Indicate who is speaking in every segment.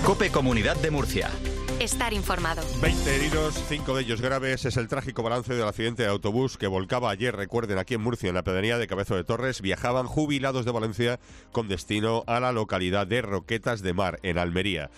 Speaker 1: COPE Comunidad de Murcia.
Speaker 2: Estar informado.
Speaker 3: 20 heridos, 5 de ellos graves. Es el trágico balance del accidente de autobús que volcaba ayer, recuerden, aquí en Murcia, en la pedanía de Cabezo de Torres. Viajaban jubilados de Valencia con destino a la localidad de Roquetas de Mar, en Almería.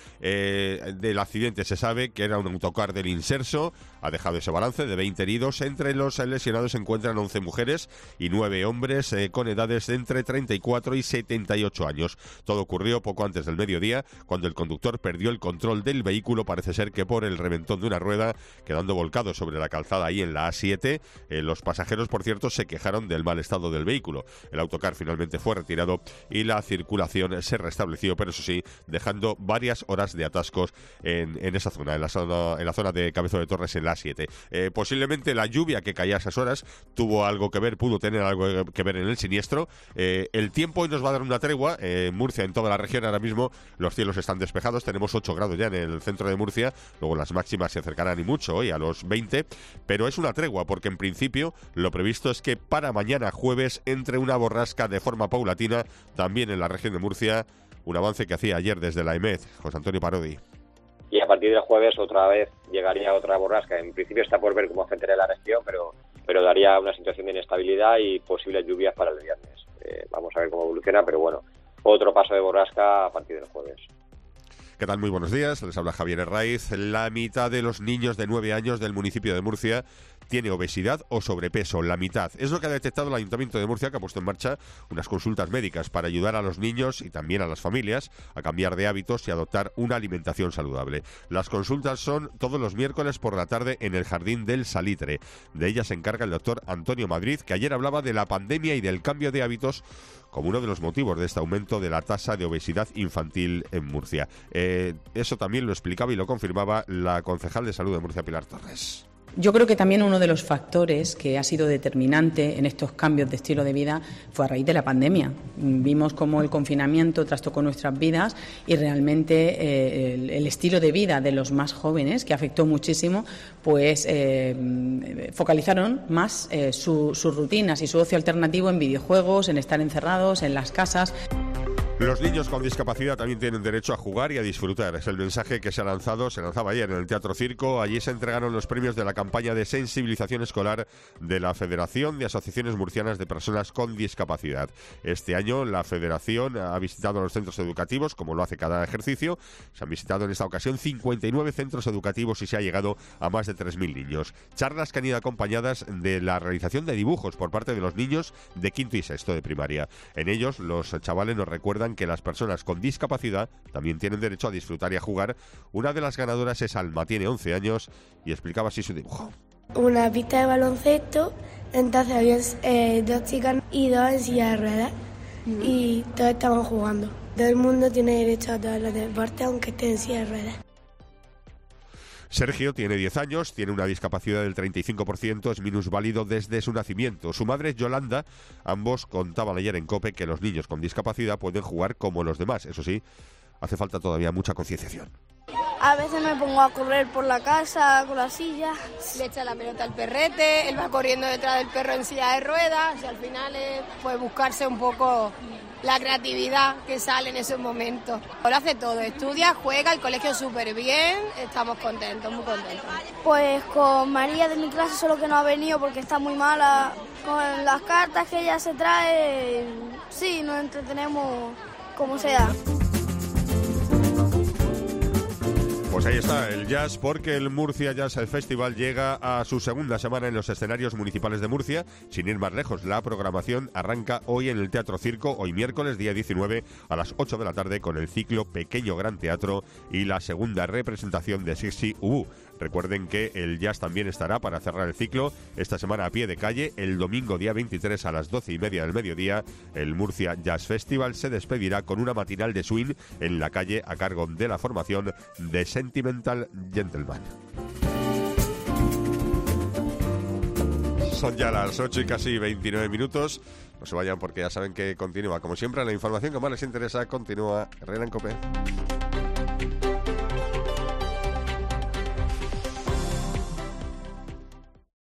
Speaker 3: Del accidente se sabe que era un autocar del Inserso. Ha dejado ese balance de 20 heridos. Entre los lesionados se encuentran 11 mujeres y 9 hombres con edades de entre 34 y 78 años. Todo ocurrió poco antes del mediodía, cuando el conductor perdió el control del vehículo, parece ser que por el reventón de una rueda, quedando volcado sobre la calzada ahí en la A7. Los pasajeros, por cierto, se quejaron del mal estado del vehículo. El autocar finalmente fue retirado y la circulación se restableció, pero eso sí, dejando varias horas de atascos en esa zona, en la zona de Cabezo de Torres, en la A7. Posiblemente la lluvia que caía a esas horas tuvo algo que ver, pudo tener algo que ver en el siniestro. El tiempo hoy nos va a dar una tregua. Murcia, en toda la región ahora mismo los cielos están despejados, tenemos 8 grados ya en el centro de Murcia. Luego las máximas se acercarán y mucho hoy a los 20, pero es una tregua porque en principio lo previsto es que para mañana jueves entre una borrasca de forma paulatina también en la región de Murcia, un avance que hacía ayer desde la EMED, José Antonio Parodi.
Speaker 4: Y a partir del jueves otra vez llegaría otra borrasca. En principio está por ver cómo afectaría la región, pero daría una situación de inestabilidad y posibles lluvias para el viernes. Vamos a ver cómo evoluciona, pero bueno, otro paso de borrasca a partir del jueves.
Speaker 3: ¿Qué tal? Muy buenos días, les habla Javier Herraiz. La mitad de los niños de 9 años del municipio de Murcia tiene obesidad o sobrepeso, la mitad. Es lo que ha detectado el Ayuntamiento de Murcia, que ha puesto en marcha unas consultas médicas para ayudar a los niños y también a las familias a cambiar de hábitos y adoptar una alimentación saludable. Las consultas son todos los miércoles por la tarde en el Jardín del Salitre. De ellas se encarga el doctor Antonio Madrid, que ayer hablaba de la pandemia y del cambio de hábitos como uno de los motivos de este aumento de la tasa de obesidad infantil en Murcia. Eso también lo explicaba y lo confirmaba la concejal de Salud de Murcia, Pilar Torres.
Speaker 5: Yo creo que también uno de los factores que ha sido determinante en estos cambios de estilo de vida fue a raíz de la pandemia. Vimos cómo el confinamiento trastocó nuestras vidas y realmente el estilo de vida de los más jóvenes, que afectó muchísimo, pues focalizaron más sus rutinas y su ocio alternativo en videojuegos, en estar encerrados, en las casas.
Speaker 3: Los niños con discapacidad también tienen derecho a jugar y a disfrutar. Es el mensaje que se lanzaba ayer en el Teatro Circo. Allí se entregaron los premios de la campaña de sensibilización escolar de la Federación de Asociaciones Murcianas de Personas con Discapacidad. Este año la Federación ha visitado los centros educativos, como lo hace cada ejercicio. Se han visitado en esta ocasión 59 centros educativos y se ha llegado a más de 3.000 niños. Charlas que han ido acompañadas de la realización de dibujos por parte de los niños de quinto y sexto de primaria. En ellos los chavales nos recuerdan que las personas con discapacidad también tienen derecho a disfrutar y a jugar. Una de las ganadoras es Alma, tiene 11 años y explicaba así su dibujo.
Speaker 6: Una pista de baloncesto, entonces había 2 chicas y 2 en silla de ruedas y todos estaban jugando. Todo el mundo tiene derecho a todos los deportes aunque esté en silla de ruedas.
Speaker 3: Sergio tiene 10 años, tiene una discapacidad del 35%, es minusválido desde su nacimiento. Su madre, Yolanda, ambos contaban ayer en COPE que los niños con discapacidad pueden jugar como los demás. Eso sí, hace falta todavía mucha concienciación.
Speaker 7: A veces me pongo a correr por la casa con la silla.
Speaker 8: Le echa la pelota al perrete, él va corriendo detrás del perro en silla de ruedas y al final es pues buscarse un poco la creatividad que sale en esos momentos. Lo hace todo, estudia, juega, el colegio súper bien, estamos contentos, muy contentos.
Speaker 7: Pues con María de mi clase, solo que no ha venido porque está muy mala. Con las cartas que ella se trae, sí, nos entretenemos como sea.
Speaker 3: Pues ahí está el jazz, porque el Murcia Jazz Festival llega a su segunda semana en los escenarios municipales de Murcia. Sin ir más lejos, la programación arranca hoy en el Teatro Circo, hoy miércoles, día 19, a las 8 de la tarde, con el ciclo Pequeño Gran Teatro y la segunda representación de Sixi Ubu. Recuerden que el jazz también estará para cerrar el ciclo esta semana a pie de calle. El domingo, día 23, a las 12:30 del mediodía, el Murcia Jazz Festival se despedirá con una matinal de swing en la calle a cargo de la formación de Sentimental Gentleman. Son ya las 8 y casi 29 minutos. No se vayan porque ya saben que continúa, como siempre, la información que más les interesa. Continúa Herrera en COPE.